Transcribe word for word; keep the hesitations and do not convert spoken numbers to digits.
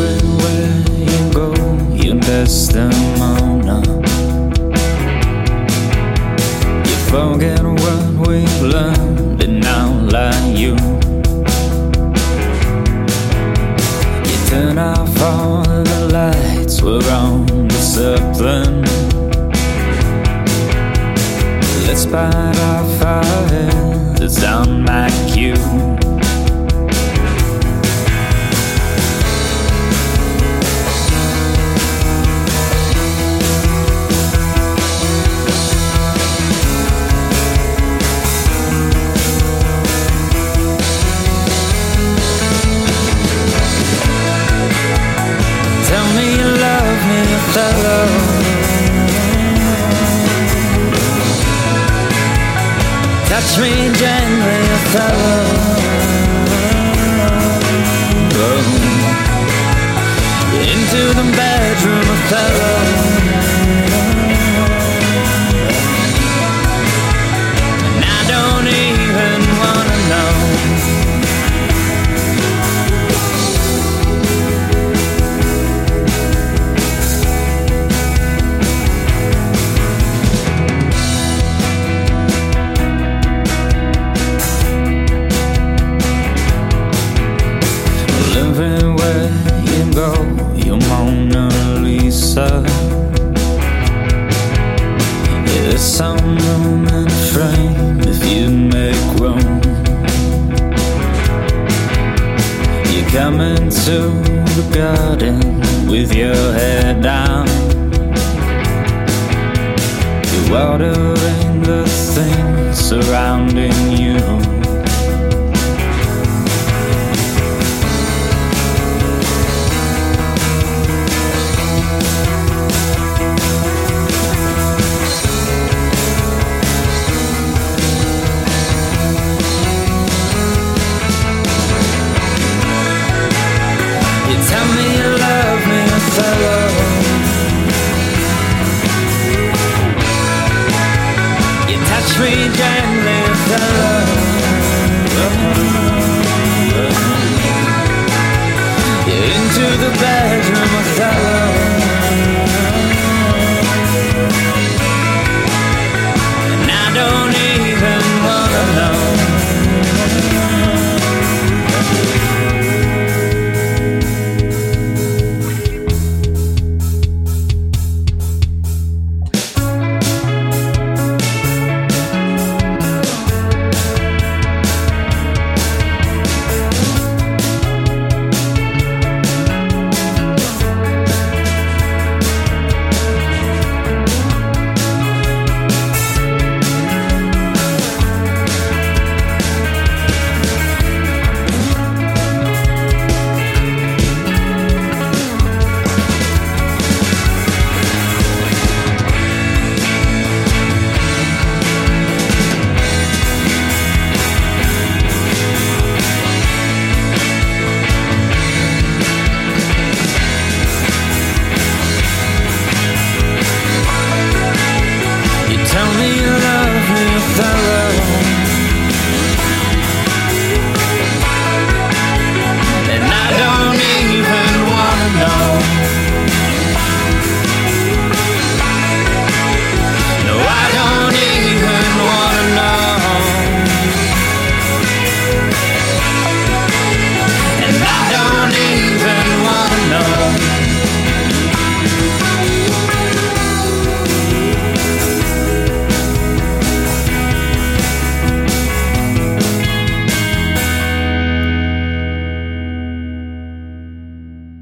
everywhere you go, your Desdemona. You forget what we've learned and now like you. You turn off all the lights, we're on discipline. Let's bite off our heads down my cue. Tell me you love me, fellow. Touch me gently, fellow. Oh. Into the bedroom, fellow. And I don't even wanna know. Everywhere you go, you're Mona Lisa. There's some room in a frame if you make room. You come into the garden with your head down. You're watering the things surrounding you.